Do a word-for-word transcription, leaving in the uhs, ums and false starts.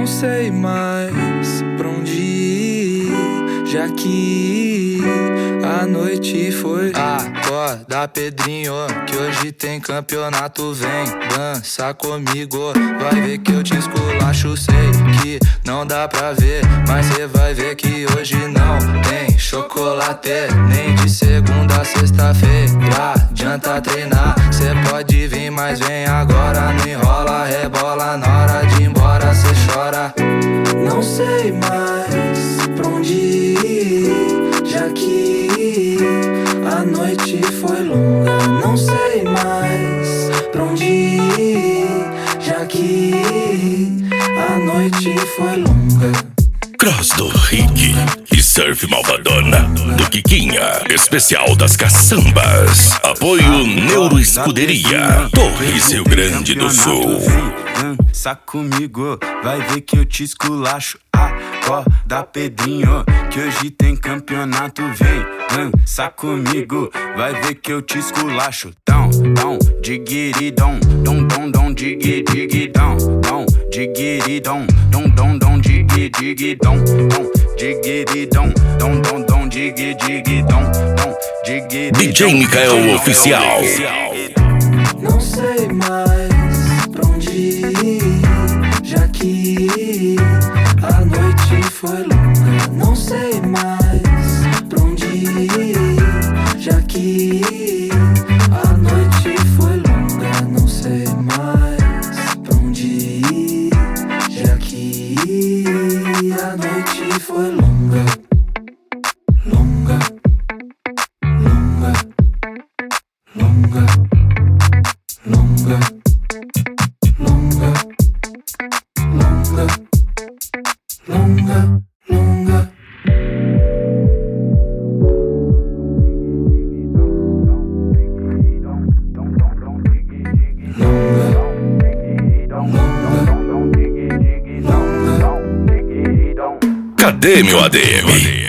Não sei mais pra onde ir, já que a noite foi. Acorda, Pedrinho, que hoje tem campeonato. Vem dançar comigo, vai ver que eu te esculacho. Sei que não dá pra ver, mas cê vai ver que hoje não tem chocolate. Nem de segunda a sexta-feira adianta treinar. Cê pode vir, mas vem agora. Não enrola, rebola, na hora de ir embora cê chora. Não sei mais pra onde ir, já que a noite foi longa. Não sei mais pra onde ir, já que a noite foi longa. Cross do Rick e Surf Malvadona do Kikinha, especial das caçambas. Apoio Neuro Escuderia, Torres, Rio Grande do Sul. Dança comigo, vai ver que eu te esculacho. Acorda, Pedrinho, que hoje tem campeonato. Vem dança comigo, vai ver que eu te esculacho. Dão, dão, digiri, dom, dom, dom, dom, digi, digi, dom, dom, digiri, dom, dom, dom, dom, digi, digi, dom, dom, digiri, dom, dom, dom, dom, digi, digi, dom, dom, digiri. D J Mikael Oficial. Não sei mais pra onde ir, já que a noite foi longa. Não sei mais pra onde ir, já que a noite foi longa. Não sei mais pra onde ir, já que a noite foi longa. Longa, longa, longa, longa, longa, longa, longa, longa. Cadê meu A D M?